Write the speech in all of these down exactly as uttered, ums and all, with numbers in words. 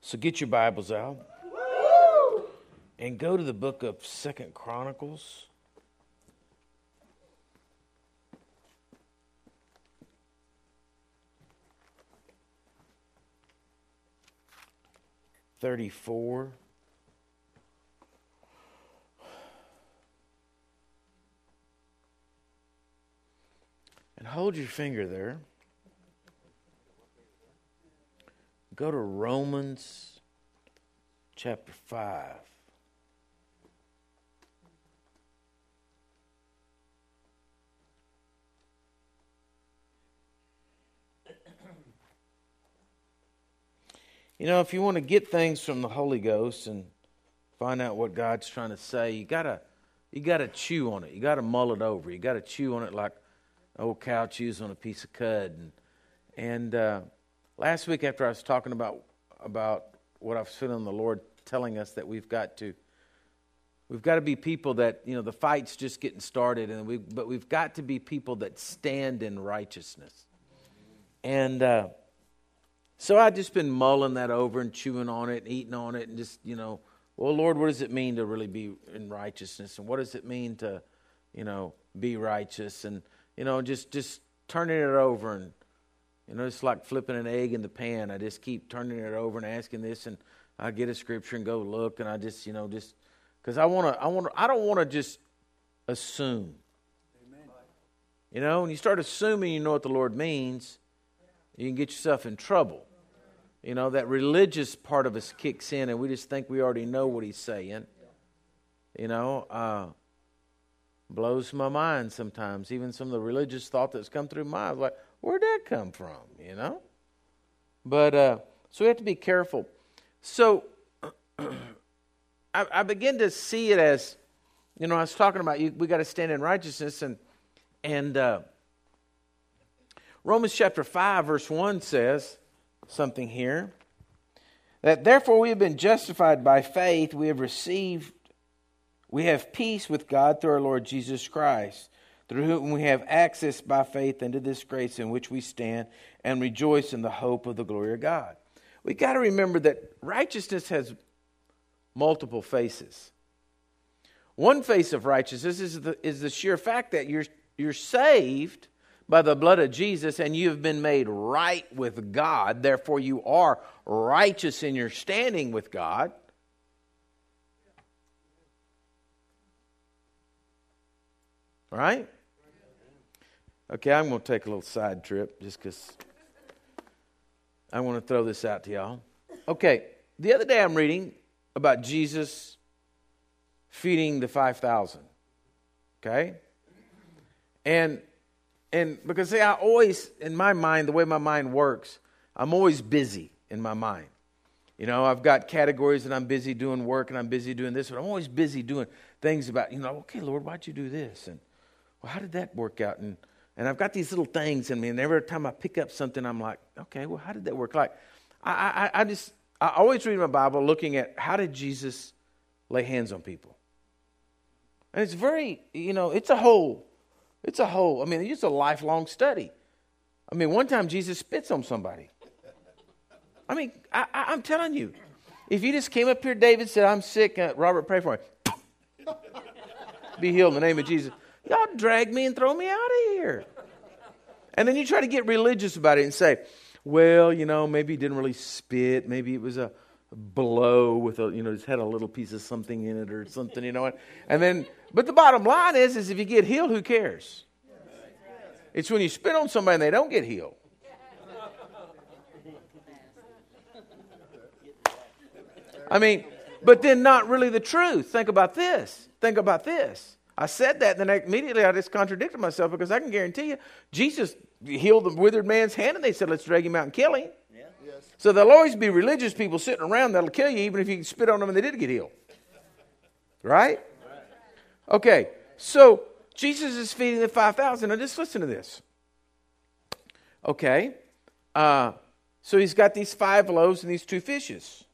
So get your Bibles out and go to the book of Second Chronicles. thirty-four. And hold your finger there. Go to Romans chapter five. You know, if you want to get things from the Holy Ghost and find out what God's trying to say, you gotta you gotta chew on it. You gotta mull it over. You gotta chew on it like an old cow chews on a piece of cud. And, and uh, last week, after I was talking about about what I was feeling the Lord telling us that we've got to we've got to be people that, you know, the fight's just getting started, and we but we've got to be people that stand in righteousness. And uh, so I've just been mulling that over and chewing on it and eating on it and just, you know, well, Lord, what does it mean to really be in righteousness? And what does it mean to, you know, be righteous? And, you know, just, just turning it over. And, you know, it's like flipping an egg in the pan. I just keep turning it over and asking this. And I get a scripture and go look. And I just, you know, just, because I want to, I want to, I don't want to just assume. Amen. You know, when you start assuming you know what the Lord means, you can get yourself in trouble. You know, that religious part of us kicks in and we just think we already know what he's saying. You know, uh, blows my mind sometimes. Even some of the religious thought that's come through my mind. Like, where'd that come from? You know? But, uh, so we have to be careful. So, I, I begin to see it as, you know, I was talking about, you, we got to stand in righteousness. And, and uh, Romans chapter five, verse one says something here, that therefore we have been justified by faith, we have received, we have peace with God through our Lord Jesus Christ, through whom we have access by faith into this grace in which we stand and rejoice in the hope of the glory of God. We got to remember that righteousness has multiple faces. One face of righteousness is the, is the sheer fact that you're you're saved by the blood of Jesus, and you have been made right with God. Therefore, you are righteous in your standing with God. Right? Okay, I'm going to take a little side trip just because I want to throw this out to y'all. Okay, the other day I'm reading about Jesus feeding the five thousand. Okay? And And because, see, I always, in my mind, the way my mind works, I'm always busy in my mind. You know, I've got categories that I'm busy doing work and I'm busy doing this, but I'm always busy doing things about, you know, okay, Lord, why'd you do this? And, well, how did that work out? And and I've got these little things in me, and every time I pick up something, I'm like, okay, well, how did that work? Like, I, I, I just, I always read my Bible looking at how did Jesus lay hands on people? And it's very, you know, it's a whole... It's a whole, I mean, it's a lifelong study. I mean, one time Jesus spits on somebody. I mean, I, I, I'm telling you, if you just came up here, David said, I'm sick, uh, Robert, pray for me. Be healed in the name of Jesus. Y'all drag me and throw me out of here. And then you try to get religious about it and say, well, you know, maybe he didn't really spit. Maybe it was a blow with a, you know, just had a little piece of something in it or something, you know. And then, but the bottom line is, is if you get healed, who cares? It's when you spit on somebody and they don't get healed. I mean, but then not really the truth. Think about this. Think about this. I said that, and then immediately I just contradicted myself because I can guarantee you, Jesus healed the withered man's hand, and they said, let's drag him out and kill him. Yeah. Yes. So there'll always be religious people sitting around that'll kill you, even if you spit on them and they did get healed. Right? Okay, so Jesus is feeding the five thousand. Now just listen to this. Okay, uh, so he's got these five loaves and these two fishes.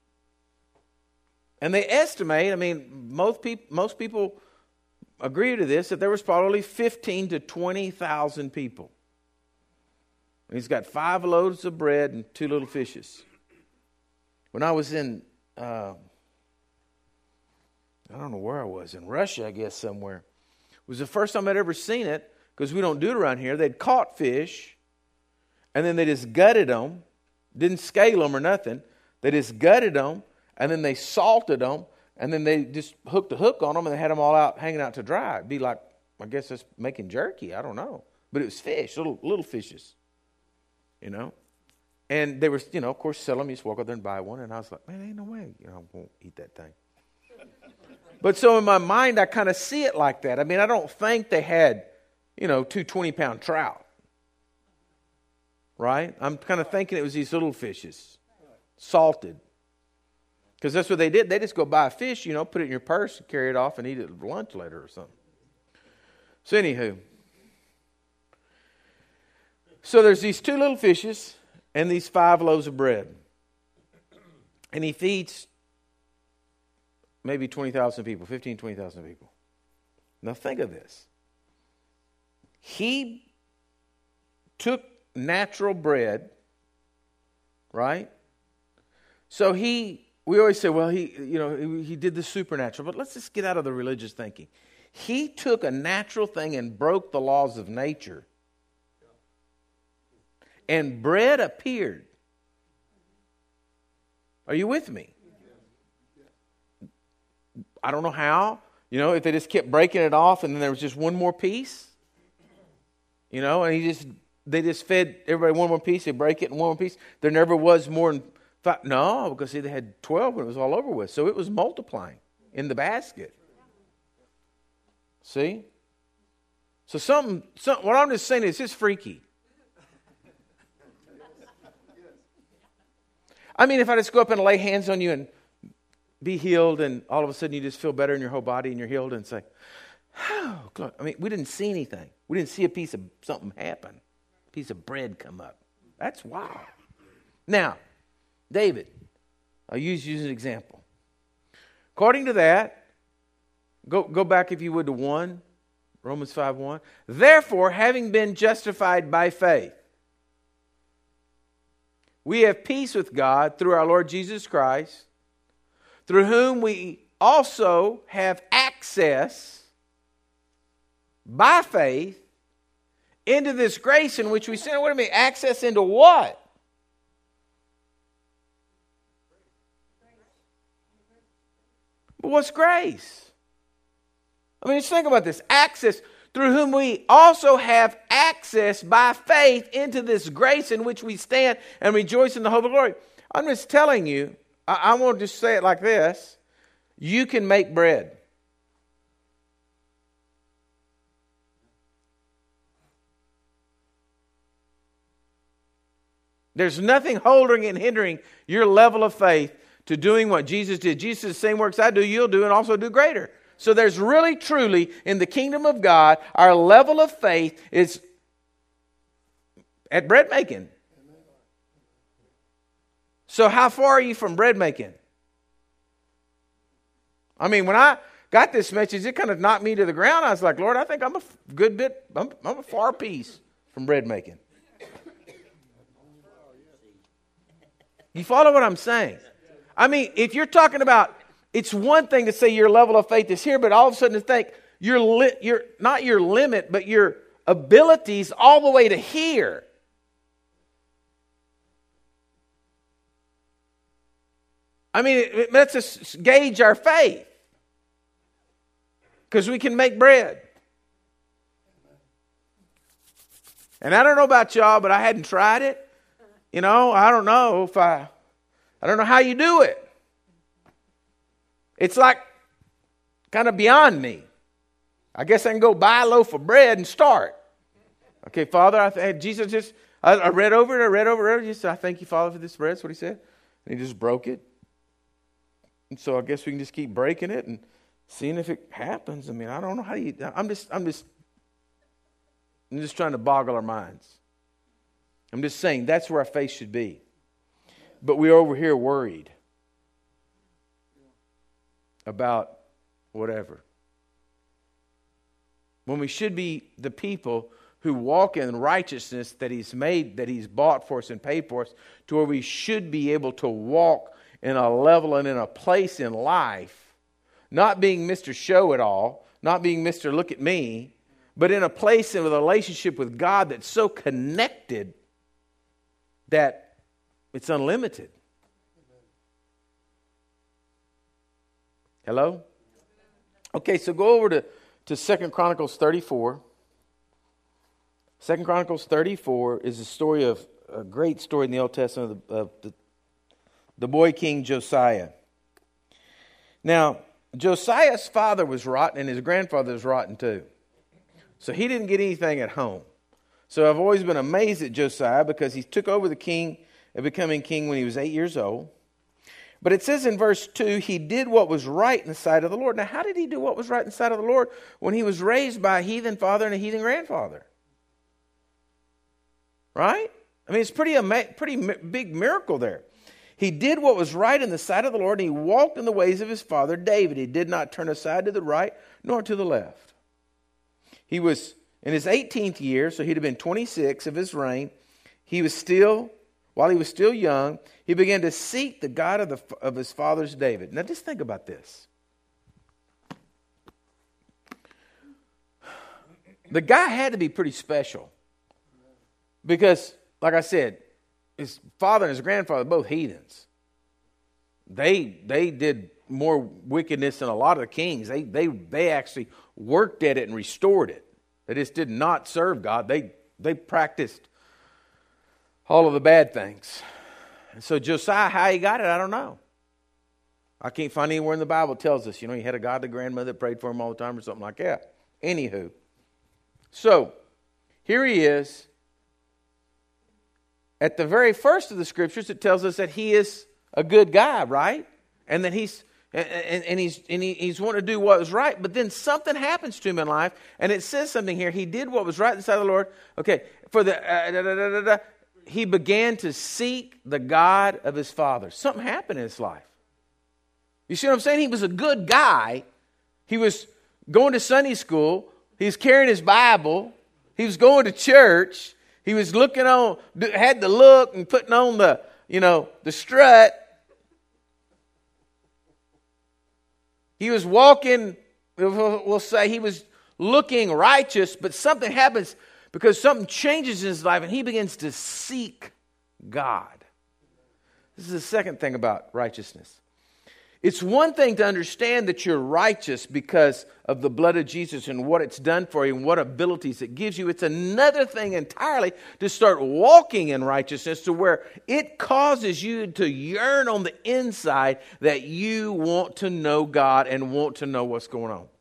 And they estimate, I mean, most, peop- most people agree to this, that there was probably fifteen to twenty thousand people. And he's got five loaves of bread and two little fishes. When I was in, uh, I don't know where I was, in Russia, I guess somewhere. It was the first time I'd ever seen it, because we don't do it around here. They'd caught fish, and then they just gutted them, didn't scale them or nothing. They just gutted them, and then they salted them, and then they just hooked a hook on them, and they had them all out, hanging out to dry. It'd be like, I guess that's making jerky. I don't know. But it was fish, little little fishes, you know. And they were, you know, of course, sell them. You just walk up there and buy one. And I was like, man, ain't no way, you know, I won't eat that thing. But so in my mind, I kind of see it like that. I mean, I don't think they had, you know, two twenty-pound trout, right? I'm kind of thinking it was these little fishes, salted. Because that's what they did. They just go buy a fish, you know, put it in your purse, carry it off, and eat it at lunch later or something. So anywho, so there's these two little fishes and these five loaves of bread. And he feeds maybe twenty thousand people, fifteen, twenty thousand people. Now think of this. He took natural bread, right? So he, we always say, well, he, you know, he, he did the supernatural, but let's just get out of the religious thinking. He took a natural thing and broke the laws of nature. And bread appeared. Are you with me? I don't know how. You know, if they just kept breaking it off and then there was just one more piece. You know, and he just they just fed everybody one more piece. They break it in one more piece. There never was more than five. No, because see, they had twelve and it was all over with. So it was multiplying in the basket. See? So something, something what I'm just saying is it's just freaky. I mean, if I just go up and lay hands on you and be healed, and all of a sudden you just feel better in your whole body and you're healed, and say, oh, God. I mean, we didn't see anything. We didn't see a piece of something happen. A piece of bread come up. That's wow. Now, David, I'll use you as an example. According to that, go, go back if you would to one, Romans five one. Therefore, having been justified by faith, we have peace with God through our Lord Jesus Christ, through whom we also have access by faith into this grace in which we stand. What do you mean? Access into what? But what's grace? I mean, just think about this. Access, through whom we also have access by faith into this grace in which we stand and rejoice in the hope of glory. I'm just telling you, I, I want to just say it like this. You can make bread. There's nothing holding and hindering your level of faith to doing what Jesus did. Jesus said, the same works I do, you'll do, and also do greater. So there's really, truly, in the kingdom of God, our level of faith is at bread making. So how far are you from bread making? I mean, when I got this message, it kind of knocked me to the ground. I was like, Lord, I think I'm a good bit, I'm, I'm a far piece from bread making. You follow what I'm saying? I mean, if you're talking about, it's one thing to say your level of faith is here, but all of a sudden to think your li- your not your limit, but your abilities all the way to here. I mean, it, it lets us gauge our faith because we can make bread. And I don't know about y'all, but I hadn't tried it. You know, I don't know if I, I don't know how you do it. It's like kind of beyond me. I guess I can go buy a loaf of bread and start. Okay, Father, I th- Jesus just, I, I read over it, I read over it. He said, I thank you, Father, for this bread. That's what he said. And he just broke it. And so I guess we can just keep breaking it and seeing if it happens. I mean, I don't know how you, I'm just, I'm just, I'm just trying to boggle our minds. I'm just saying that's where our faith should be. But we're over here worried about whatever. When we should be the people who walk in righteousness that He's made, that He's bought for us and paid for us, to where we should be able to walk in a level and in a place in life, not being Mister Show It All, not being Mister Look at Me, but in a place in a relationship with God that's so connected that it's unlimited. Hello? Okay, so go over to, to Second Chronicles thirty-four. Second Chronicles thirty-four is a story of, a great story in the Old Testament of the, of the, the boy king Josiah. Now, Josiah's father was rotten and his grandfather was rotten too. So he didn't get anything at home. So I've always been amazed at Josiah because he took over the king and becoming king when he was eight years old. But it says in verse two, he did what was right in the sight of the Lord. Now, how did he do what was right in the sight of the Lord when he was raised by a heathen father and a heathen grandfather? Right? I mean, it's pretty ama- pretty big miracle there. He did what was right in the sight of the Lord, and he walked in the ways of his father David. He did not turn aside to the right nor to the left. He was in his eighteenth year, so he'd have been twenty-six of his reign. He was still, while he was still young, he began to seek the God of, the, of his father's David. Now just think about this. The guy had to be pretty special. Because, like I said, his father and his grandfather, both heathens. They they did more wickedness than a lot of the kings. They they they actually worked at it and restored it. They just did not serve God. They they practiced all of the bad things. And so Josiah, how he got it, I don't know. I can't find anywhere in the Bible that tells us, you know, he had a godly grandmother that prayed for him all the time or something like that. Anywho. So, here he is. At the very first of the scriptures, it tells us that he is a good guy, right? And that he's and, and he's and he, he's wanting to do what was right. But then something happens to him in life, and it says something here. He did what was right in the sight of the Lord. Okay, for the uh, da, da, da, da, da, he began to seek the God of his father. Something happened in his life. You see what I'm saying? He was a good guy. He was going to Sunday school. He was carrying his Bible. He was going to church. He was looking on, had the look and putting on the, you know, the strut. He was walking, we'll say he was looking righteous, but something happens because something changes in his life and he begins to seek God. This is the second thing about righteousness. It's one thing to understand that you're righteous because of the blood of Jesus and what it's done for you and what abilities it gives you. It's another thing entirely to start walking in righteousness to where it causes you to yearn on the inside that you want to know God and want to know what's going on.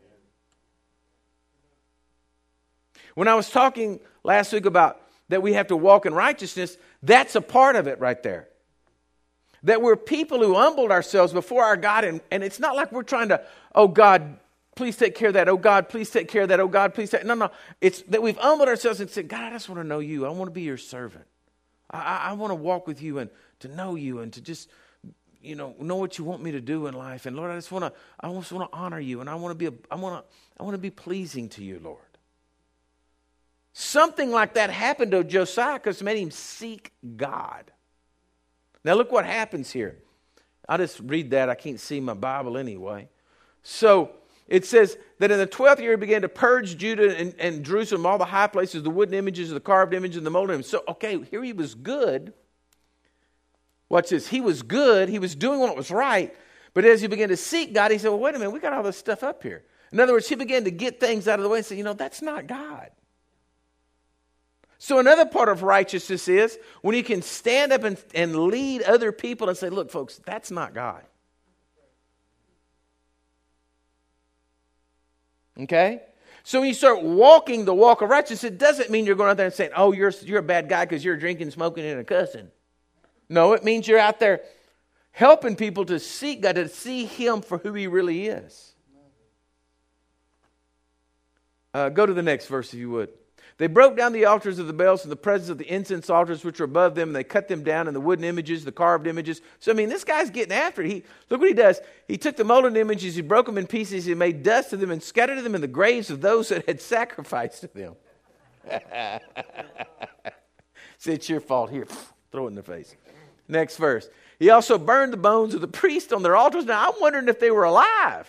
When I was talking last week about that we have to walk in righteousness, that's a part of it right there. That we're people who humbled ourselves before our God. And, and it's not like we're trying to, oh God, please take care of that. Oh God, please take care of that. Oh God, please take. No, no. It's that we've humbled ourselves and said, God, I just want to know you. I want to be your servant. I, I, I want to walk with you and to know you and to just, you know, know what you want me to do in life. And Lord, I just want to, I just want to honor you. And I want to be, a, I want to, I want to be pleasing to you, Lord. Something like that happened to Josiah because it made him seek God. Now look what happens here. I'll just read that. I can't see my Bible anyway. So it says that in the twelfth year he began to purge Judah and, and Jerusalem, all the high places, the wooden images, the carved images, and the molded images. So, okay, here he was good. Watch this. He was good. He was doing what was right. But as he began to seek God, he said, well, wait a minute. We got all this stuff up here. In other words, he began to get things out of the way and say, you know, that's not God. So another part of righteousness is when you can stand up and, and lead other people and say, look, folks, that's not God. Okay? So when you start walking the walk of righteousness, it doesn't mean you're going out there and saying, oh, you're, you're a bad guy because you're drinking, smoking, and a cussing. No, it means you're out there helping people to seek God, to see Him for who He really is. Uh, go to the next verse if you would. They broke down the altars of the Baals in the presence of the incense altars which were above them. And they cut them down in the wooden images, the carved images. So, I mean, this guy's getting after it. He, look what he does. He took the molded images, he broke them in pieces, he made dust of them and scattered them in the graves of those that had sacrificed to them. See, it's your fault. Here, throw it in the face. Next verse. He also burned the bones of the priests on their altars. Now, I'm wondering if they were alive.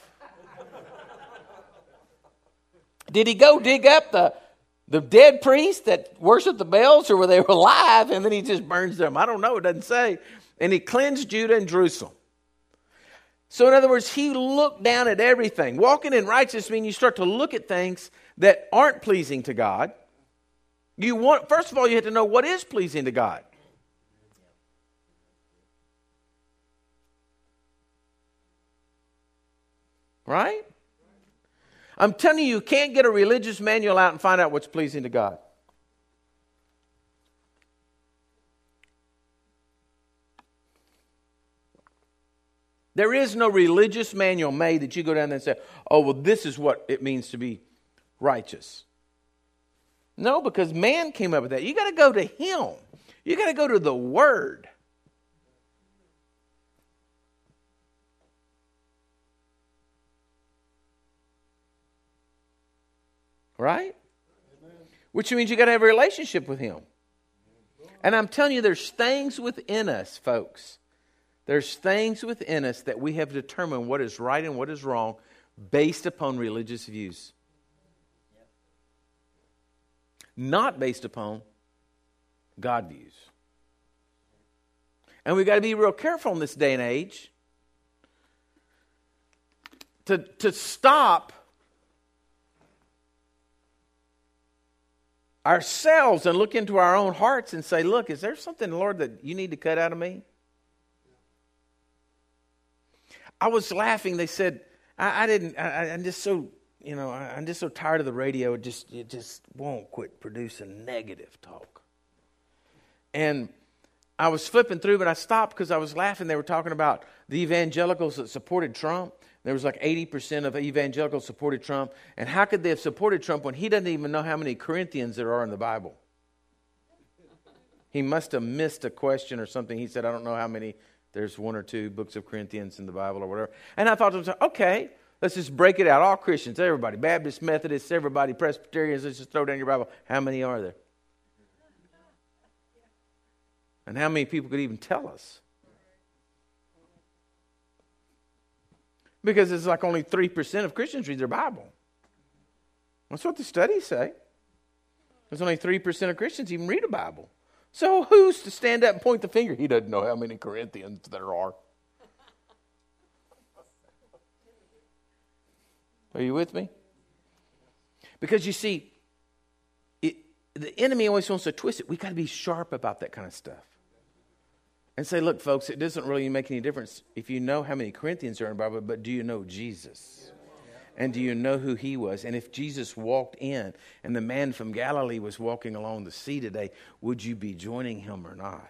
Did he go dig up the, the dead priests that worshiped the Baals, or were they alive and then he just burns them? I don't know. It doesn't say. And he cleansed Judah and Jerusalem. So in other words, he looked down at everything. Walking in righteousness means you start to look at things that aren't pleasing to God. You want, first of all, you have to know what is pleasing to God. Right? I'm telling you, you can't get a religious manual out and find out what's pleasing to God. There is no religious manual made that you go down there and say, oh, well, this is what it means to be righteous. No, because man came up with that. You got to go to him. You got to go to the Word. Right? Amen. Which means you got to have a relationship with him. And I'm telling you, there's things within us, folks. There's things within us that we have determined what is right and what is wrong based upon religious views. Not based upon God views. And we've got to be real careful in this day and age to, to stop ourselves and look into our own hearts and say, look, is there something, Lord, that you need to cut out of me? I was laughing. They said, I, I didn't, I, I'm just so, you know, I, I'm just so tired of the radio. It just, it just won't quit producing negative talk. And I was flipping through, but I stopped because I was laughing. They were talking about the evangelicals that supported Trump. There was like eighty percent of evangelicals supported Trump. And how could they have supported Trump when he doesn't even know how many Corinthians there are in the Bible? He must have missed a question or something. He said, I don't know how many. There's one or two books of Corinthians in the Bible or whatever. And I thought to myself, okay, let's just break it out. All Christians, everybody, Baptists, Methodists, everybody, Presbyterians, let's just throw down your Bible. How many are there? And how many people could even tell us? Because it's like only three percent of Christians read their Bible. That's what the studies say. There's only three percent of Christians even read a Bible. So who's to stand up and point the finger? He doesn't know how many Corinthians there are. Are you with me? Because you see, it, the enemy always wants to twist it. We've got to be sharp about that kind of stuff. And say, look, folks, it doesn't really make any difference if you know how many Corinthians are in the Bible, but do you know Jesus? And do you know who he was? And if Jesus walked in and the man from Galilee was walking along the sea today, would you be joining him or not?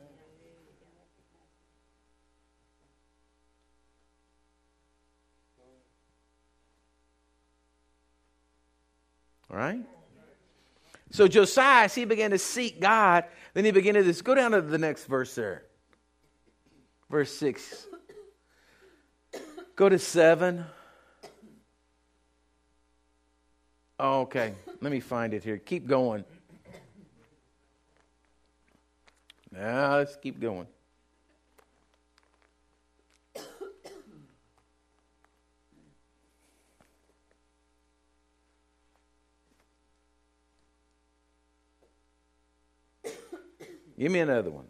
All right? So Josiah, as he began to seek God, then he began to just go down to the next verse there. Verse six. Go to seven. Oh, okay, let me find it here. Keep going. Now let's keep going. Give me another one.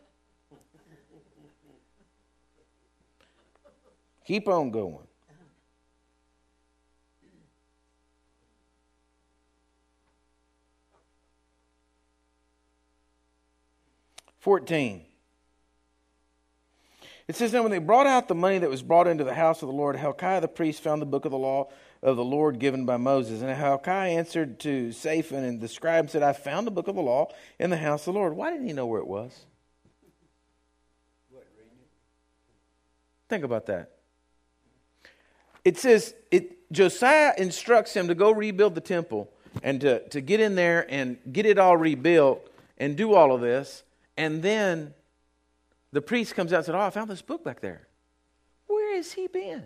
Keep on going. fourteen. It says, now when they brought out the money that was brought into the house of the Lord, Hilkiah the priest found the book of the law of the Lord given by Moses. And Hilkiah answered to Shaphan and the scribe and said, I found the book of the law in the house of the Lord. Why didn't he know where it was? Think about that. It says, it, Josiah instructs him to go rebuild the temple and to, to get in there and get it all rebuilt and do all of this. And then the priest comes out and said, oh, I found this book back there. Where has he been?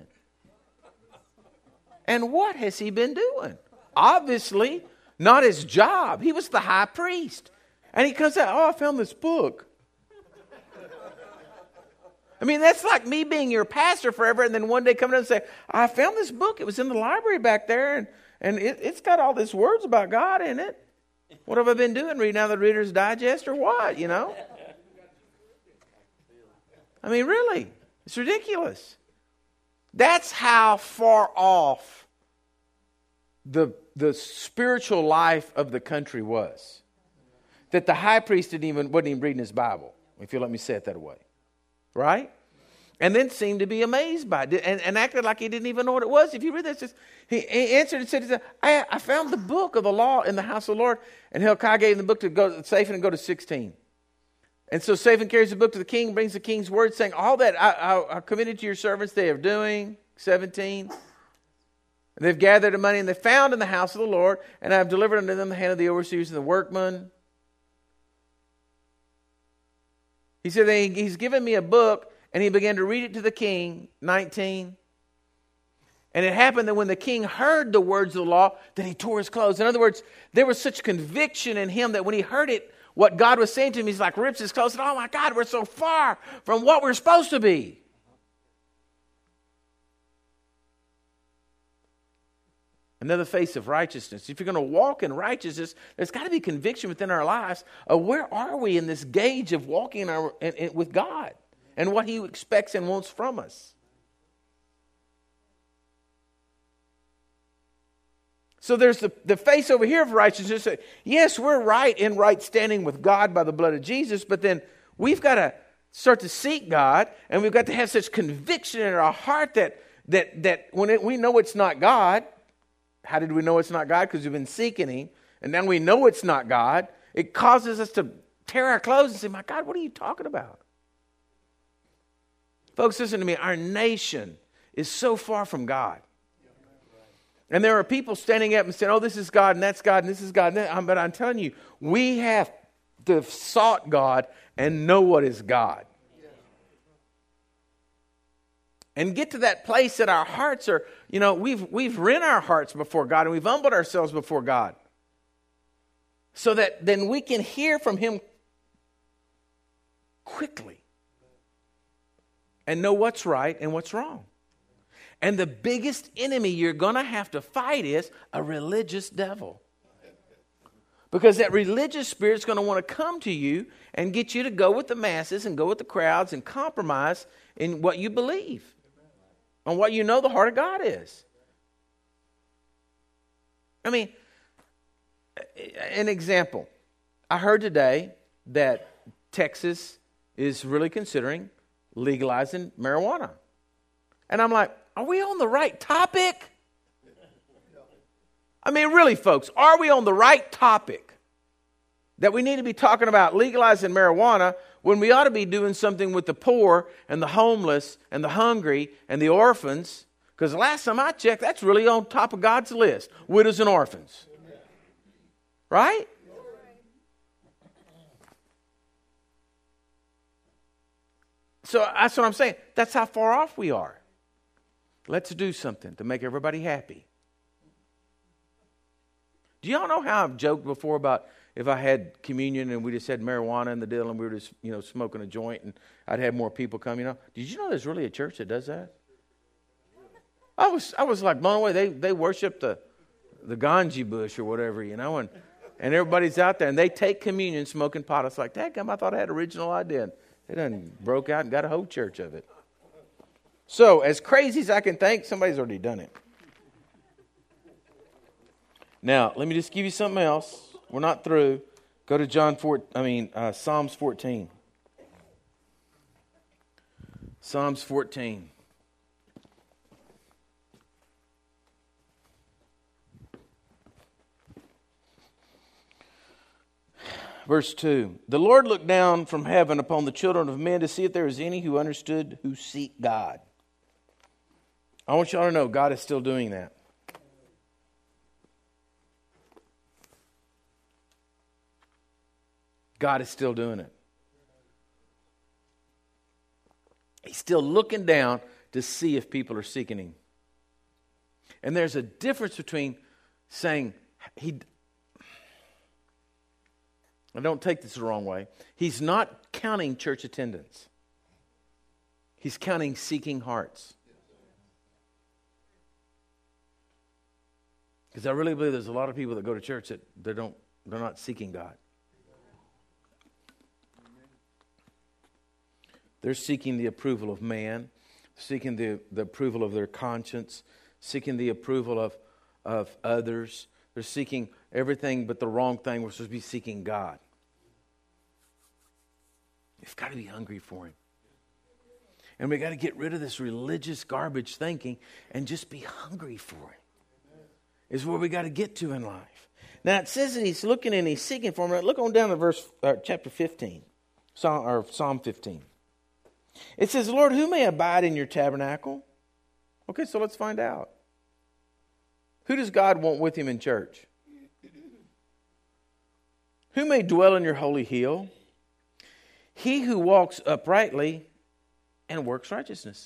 And what has he been doing? Obviously, not his job. He was the high priest. And he comes out, oh, I found this book. I mean, that's like me being your pastor forever and then one day coming up and say, I found this book. It was in the library back there, and, and it, it's got all these words about God in it. What have I been doing? Reading out the Reader's Digest or what, you know? I mean, really, it's ridiculous. That's how far off the, the spiritual life of the country was. That the high priest didn't even, wasn't even reading his Bible, if you let me say it that way. Right? And then seemed to be amazed by it and, and acted like he didn't even know what it was. If you read this, just, he, he answered and said, I, I found the book of the law in the house of the Lord. And Hilkiah gave him the book to go to Shaphan and go to sixteen. And so Shaphan carries the book to the king, brings the king's word, saying, all that I, I, I committed to your servants they are doing, seventeen. And they've gathered the money, and they found in the house of the Lord, and I have delivered unto them the hand of the overseers and the workmen. He said that he's given me a book, and he began to read it to the king, nineteen. And it happened that when the king heard the words of the law, that he tore his clothes. In other words, there was such conviction in him that when he heard it, what God was saying to him, he's like rips his clothes and, oh my God, we're so far from what we're supposed to be. Another face of righteousness. If you're going to walk in righteousness, there's got to be conviction within our lives of where are we in this gauge of walking in our, in, in, with God and what He expects and wants from us. So there's the, the face over here of righteousness. Yes, we're right in right standing with God by the blood of Jesus, but then we've got to start to seek God, and we've got to have such conviction in our heart that that that when it, we know it's not God. How did we know it's not God? Because we've been seeking Him, and now we know it's not God. It causes us to tear our clothes and say, my God, what are you talking about? Folks, listen to me. Our nation is so far from God. And there are people standing up and saying, oh, this is God, and that's God, and this is God. But I'm telling you, we have to have sought God and know what is God. And get to that place that our hearts are, you know, we've we've rent our hearts before God, and we've humbled ourselves before God. So that then we can hear from Him quickly. And know what's right and what's wrong. And the biggest enemy you're going to have to fight is a religious devil. Because that religious spirit's going to want to come to you and get you to go with the masses and go with the crowds and compromise in what you believe. On what you know the heart of God is. I mean, an example. I heard today that Texas is really considering legalizing marijuana. And I'm like, are we on the right topic? I mean, really, folks, are we on the right topic? That we need to be talking about legalizing marijuana when we ought to be doing something with the poor and the homeless and the hungry and the orphans. Because the last time I checked, that's really on top of God's list. Widows and orphans. Right? So that's what I'm saying. That's how far off we are. Let's do something to make everybody happy. Do y'all know how I've joked before about if I had communion and we just had marijuana in the deal and we were just, you know, smoking a joint and I'd have more people come, you know? Did you know there's really a church that does that? I was I was like blown away. They they worship the the ganji bush or whatever, you know, and and everybody's out there and they take communion smoking pot. It's like, dadgum, I thought I had an original idea. They done broke out and got a whole church of it. So, as crazy as I can think, somebody's already done it. Now, let me just give you something else. We're not through. Go to John four. I mean uh, Psalms fourteen. Psalms fourteen. Verse two. The Lord looked down from heaven upon the children of men to see if there is any who understood, who seek God. I want y'all to know God is still doing that. God is still doing it. He's still looking down to see if people are seeking Him. And there's a difference between saying, He... I don't take this the wrong way. He's not counting church attendance. He's counting seeking hearts. Because I really believe there's a lot of people that go to church that they don't, they're not seeking God. They're seeking the approval of man, seeking the, the approval of their conscience, seeking the approval of, of others. They're seeking everything but the wrong thing. We're supposed to be seeking God. You've got to be hungry for Him. And we've got to get rid of this religious garbage thinking and just be hungry for Him. Is where we got to get to in life. Now it says that He's looking and He's seeking for Him. Look on down to verse uh, chapter fifteen, Psalm, or Psalm fifteen. It says, Lord, who may abide in your tabernacle? Okay, so let's find out. Who does God want with Him in church? Who may dwell in your holy hill? He who walks uprightly and works righteousness.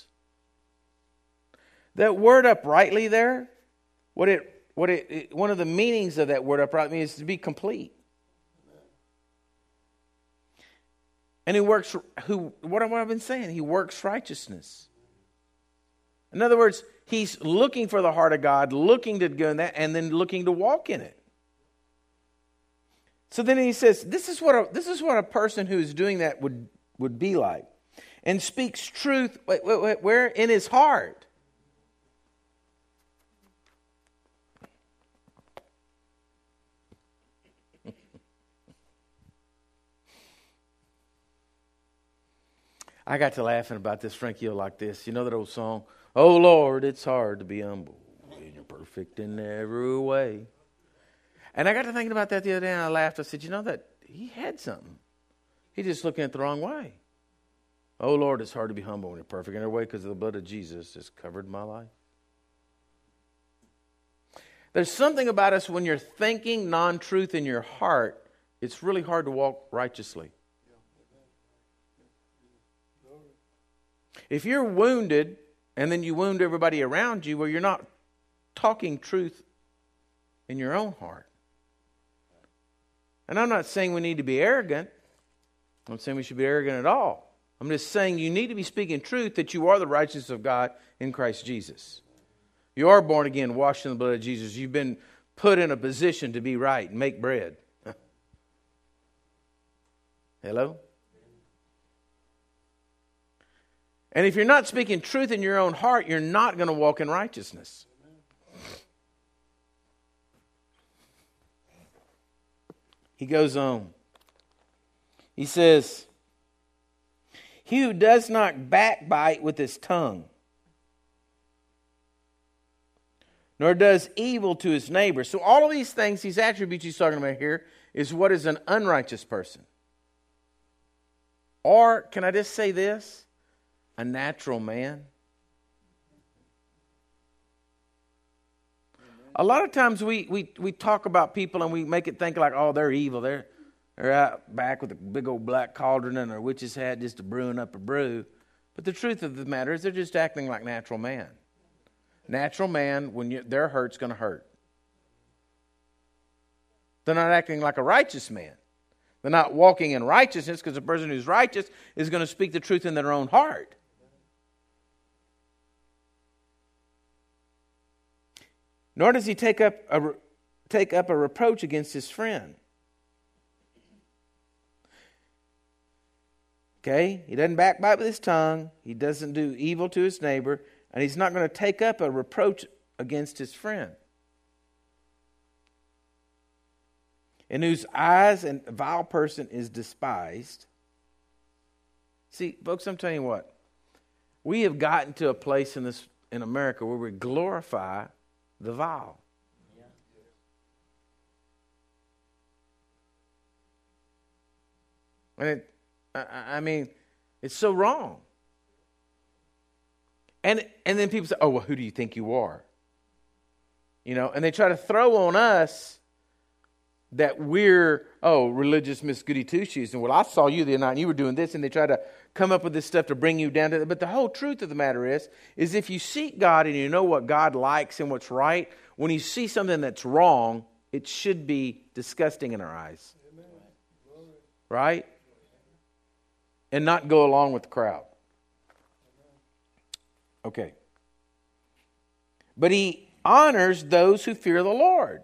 That word uprightly there, what it What it, it, one of the meanings of that word upright means is to be complete. And he works, who, what have I been saying? He works righteousness. In other words, he's looking for the heart of God, looking to go in that, and then looking to walk in it. So then he says, this is what a, this is what a person who is doing that would, would be like. And speaks truth, wait, wait, wait, where? In his heart. I got to laughing about this, Frankie, you'll like this. You know that old song, oh Lord, it's hard to be humble, and you're perfect in every way. And I got to thinking about that the other day, and I laughed. I said, you know that he had something. He's just looking at the wrong way. Oh Lord, it's hard to be humble and you're perfect in every way because the blood of Jesus has covered my life. There's something about us when you're thinking non-truth in your heart, it's really hard to walk righteously. If you're wounded and then you wound everybody around you, well, you're not talking truth in your own heart. And I'm not saying we need to be arrogant. I'm not saying we should be arrogant at all. I'm just saying you need to be speaking truth that you are the righteousness of God in Christ Jesus. You are born again, washed in the blood of Jesus. You've been put in a position to be right and make bread. Hello? And if you're not speaking truth in your own heart, you're not going to walk in righteousness. He goes on. He says, he who does not backbite with his tongue, nor does evil to his neighbor. So all of these things, these attributes he's talking about here, is what is an unrighteous person. Or, can I just say this? A natural man. A lot of times we, we, we talk about people and we make it think like, oh, they're evil. They're, they're out back with a big old black cauldron and their witch's hat just to brewing up a brew. But the truth of the matter is they're just acting like natural man. Natural man, when you, their hurt's going to hurt. They're not acting like a righteous man. They're not walking in righteousness because the person who's righteous is going to speak the truth in their own heart. Nor does he take up a, take up a reproach against his friend. Okay? He doesn't backbite with his tongue. He doesn't do evil to his neighbor. And he's not going to take up a reproach against his friend. In whose eyes a vile person is despised. See, folks, I'm telling you what. We have gotten to a place in this in America where we glorify the vile. Yeah. And it, I, I mean, it's so wrong. And and then people say, oh, well, who do you think you are? You know, and they try to throw on us that we're, oh, religious Miss Goody Two-Shoes. And, well, I saw you the other night and you were doing this. And they try to come up with this stuff to bring you down to it. But the whole truth of the matter is, is if you seek God and you know what God likes and what's right, when you see something that's wrong, it should be disgusting in our eyes. Amen. Right? And not go along with the crowd. Okay. But he honors those who fear the Lord.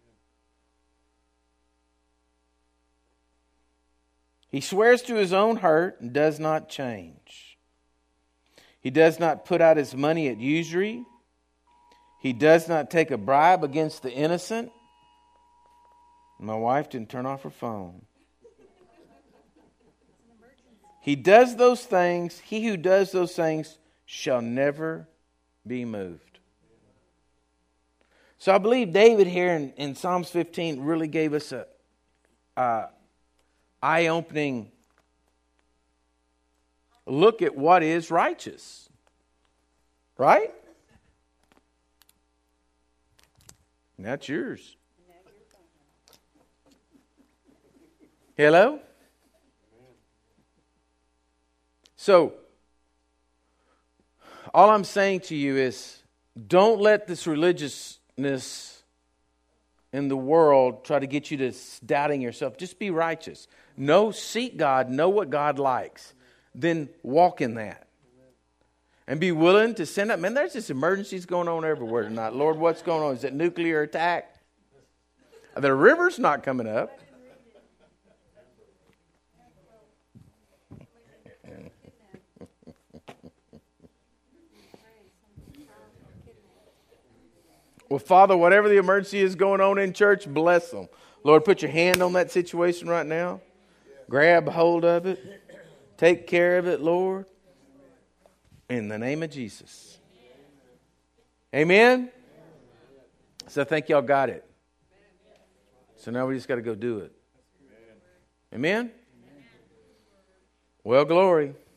He swears to his own hurt and does not change. He does not put out his money at usury. He does not take a bribe against the innocent. My wife didn't turn off her phone. He does those things. He who does those things shall never be moved. So I believe David here in, in Psalms fifteen really gave us a, a eye-opening look at what is righteous. Right? And that's yours. Hello? So, all I'm saying to you is, don't let this religiousness in the world try to get you to doubting yourself. Just be righteous. Know, seek God, know what God likes. Then walk in that. And be willing to send up. Man, there's just emergencies going on everywhere tonight. Lord, what's going on? Is it nuclear attack? The river's not coming up. Well, Father, whatever the emergency is going on in church, bless them. Lord, put your hand on that situation right now. Grab hold of it. Take care of it, Lord. In the name of Jesus. Amen? So I think y'all got it. So now we just got to go do it. Amen? Well, glory.